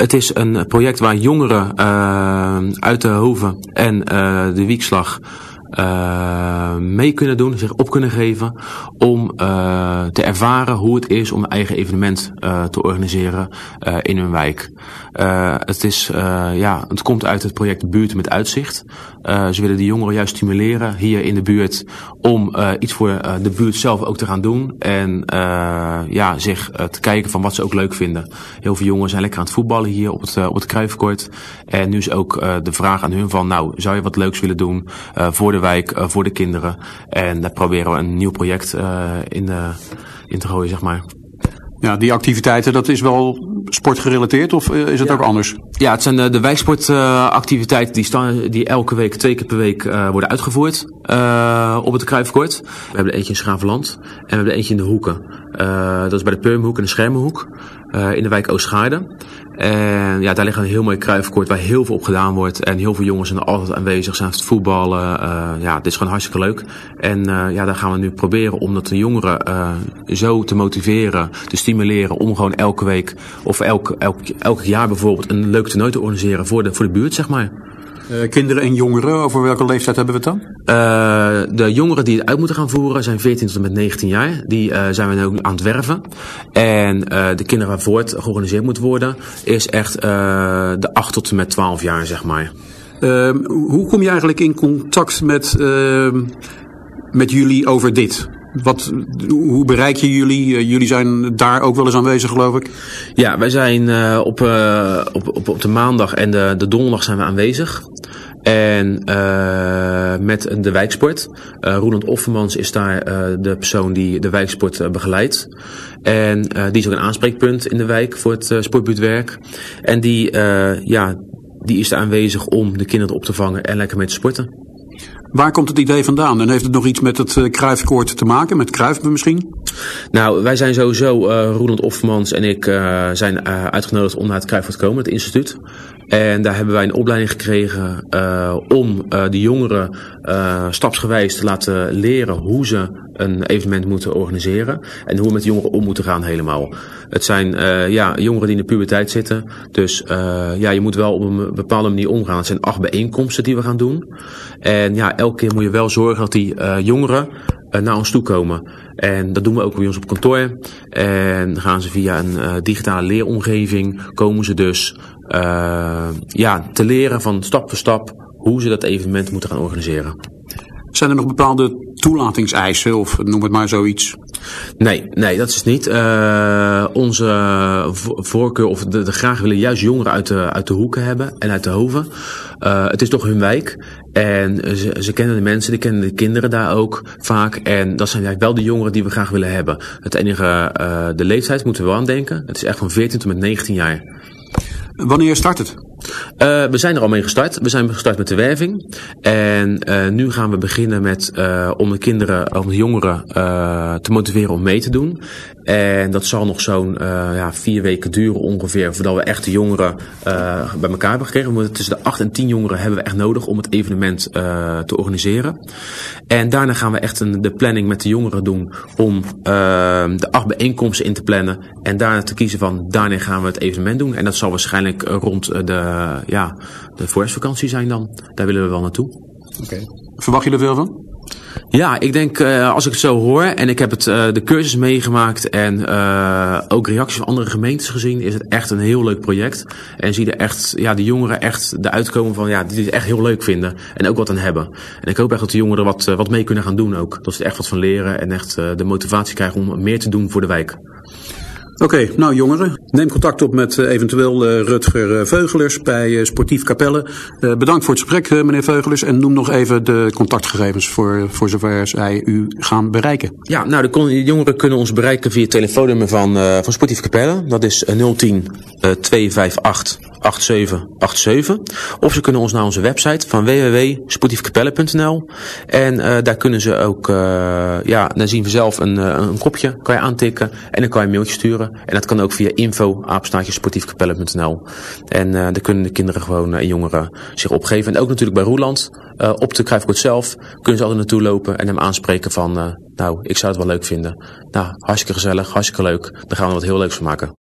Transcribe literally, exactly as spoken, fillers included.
het is een project waar jongeren uh, uit de Hoeve en uh, de Wiekslag Uh, mee kunnen doen, zich op kunnen geven om uh, te ervaren hoe het is om een eigen evenement uh, te organiseren uh, in hun wijk. Uh, het, is, uh, ja, het komt uit het project Buurten met Uitzicht. Uh, ze willen de jongeren juist stimuleren hier in de buurt om uh, iets voor uh, de buurt zelf ook te gaan doen en uh, ja, zich uh, te kijken van wat ze ook leuk vinden. Heel veel jongeren zijn lekker aan het voetballen hier op het, uh, op het Cruijffkort. En nu is ook uh, de vraag aan hun van, nou, zou je wat leuks willen doen uh, voor de wijk, uh, voor de kinderen. En daar proberen we een nieuw project uh, in, uh, in te gooien, zeg maar. Ja, die activiteiten, dat is wel sportgerelateerd of uh, is het ja. ook anders? Ja, het zijn de, de wijksportactiviteiten uh, die, staan, die elke week, twee keer per week uh, worden uitgevoerd uh, op het Cruijffkort. We hebben er eentje in Schravenland en we hebben er eentje in de Hoeken. Uh, dat is bij de Purmerhoek en de Schermenhoek uh, in de wijk Oostgaarden. En ja, daar ligt een heel mooi Cruijffkort waar heel veel op gedaan wordt. En heel veel jongens zijn er altijd aanwezig, zijn aan het voetballen. Uh, ja, dit is gewoon hartstikke leuk. En uh, ja, daar gaan we nu proberen om dat de jongeren uh, zo te motiveren, te stimuleren om gewoon elke week of elk, elk, elk jaar bijvoorbeeld een leuk toernooi te organiseren voor de, voor de buurt, zeg maar. Uh, kinderen en jongeren, over welke leeftijd hebben we het dan? Uh, de jongeren die het uit moeten gaan voeren zijn veertien tot en met negentien jaar. Die uh, zijn we nu ook aan het werven. En uh, de kinderen waarvoor het georganiseerd moet worden is echt uh, de acht tot en met twaalf jaar, zeg maar. Uh, hoe kom je eigenlijk in contact met, uh, met jullie over dit? Wat, hoe bereik je jullie? Uh, jullie zijn daar ook wel eens aanwezig, geloof ik. Ja, wij zijn uh, op, uh, op, op, op de maandag en de, de donderdag zijn we aanwezig. En uh, met de wijksport. Uh, Roeland Offermans is daar uh, de persoon die de wijksport uh, begeleidt. En uh, die is ook een aanspreekpunt in de wijk voor het uh, sportbuurtwerk. En die, uh, ja, die is daar aanwezig om de kinderen op te vangen en lekker mee te sporten. Waar komt het idee vandaan? En heeft het nog iets met het uh, Cruijffkort te maken? Met Cruijff misschien? Nou, wij zijn sowieso, uh, Roeland Offermans en ik uh, zijn uh, uitgenodigd om naar het Cruijffkort te komen, het instituut. En daar hebben wij een opleiding gekregen uh, om uh, de jongeren uh, stapsgewijs te laten leren hoe ze een evenement moeten organiseren. En hoe we met jongeren om moeten gaan helemaal. Het zijn uh, ja, jongeren die in de puberteit zitten. Dus uh, ja, je moet wel op een bepaalde manier omgaan. Het zijn acht bijeenkomsten die we gaan doen. En ja, elke keer moet je wel zorgen dat die uh, jongeren uh, naar ons toe komen. En dat doen we ook bij ons op kantoor. En dan gaan ze via een uh, digitale leeromgeving, komen ze dus uh, ja, te leren van stap voor stap hoe ze dat evenement moeten gaan organiseren. Zijn er nog bepaalde toelatingseisen of noem het maar zoiets? Nee, nee, dat is niet. Uh, onze voorkeur of de, de graag willen juist jongeren uit de, uit de hoeken hebben en uit de hoven. Uh, het is toch hun wijk en ze, ze kennen de mensen, die kennen de kinderen daar ook vaak. En dat zijn eigenlijk wel de jongeren die we graag willen hebben. Het enige, uh, de leeftijd moeten we wel aan denken. Het is echt van veertien tot met negentien jaar. Wanneer start het? Uh, we zijn er al mee gestart. We zijn gestart met de werving. En uh, nu gaan we beginnen met uh, om de kinderen, om de jongeren uh, te motiveren om mee te doen. En dat zal nog zo'n uh, ja, vier weken duren ongeveer voordat we echt de jongeren uh, bij elkaar hebben gekregen. Want tussen de acht en tien jongeren hebben we echt nodig om het evenement uh, te organiseren. En daarna gaan we echt een, de planning met de jongeren doen om uh, de acht bijeenkomsten in te plannen. En daarna te kiezen van daarna gaan we het evenement doen. En dat zal waarschijnlijk rond de Uh, ja, de voorjaarsvakantie zijn dan. Daar willen we wel naartoe. Okay. Verwacht je er veel van? Ja, ik denk uh, als ik het zo hoor en ik heb het, uh, de cursus meegemaakt en uh, ook reacties van andere gemeentes gezien, is het echt een heel leuk project. En zie je er echt, ja, de jongeren echt de uitkomen van, ja, die het echt heel leuk vinden en ook wat aan hebben. En ik hoop echt dat de jongeren wat, uh, wat mee kunnen gaan doen ook. Dat ze er echt wat van leren en echt uh, de motivatie krijgen om meer te doen voor de wijk. Oké, okay, nou jongeren, neem contact op met uh, eventueel uh, Rutger uh, Veugelers bij uh, Sportief Capelle. Uh, bedankt voor het gesprek, uh, meneer Veugelers. En noem nog even de contactgegevens voor, voor zover zij u gaan bereiken. Ja, nou de, kon, de jongeren kunnen ons bereiken via het telefoonnummer van, uh, van Sportief Capelle. Dat is uh, nul tien uh, twee vijf acht acht zeven acht zeven. Of ze kunnen ons naar onze website van w w w punt sportiefkapelle punt n l. En uh, daar kunnen ze ook, uh, ja, dan zien we zelf een, uh, een kopje, kan je aantikken en dan kan je een mailtje sturen. En dat kan ook via info apenstaartje sportiefkapelle punt n l. En uh, daar kunnen de kinderen gewoon en uh, jongeren zich opgeven. En ook natuurlijk bij Roeland, uh, op de Cruijffkort zelf, kunnen ze altijd naartoe lopen en hem aanspreken van, uh, nou, ik zou het wel leuk vinden. Nou, hartstikke gezellig, hartstikke leuk. Daar gaan we wat heel leuks van maken.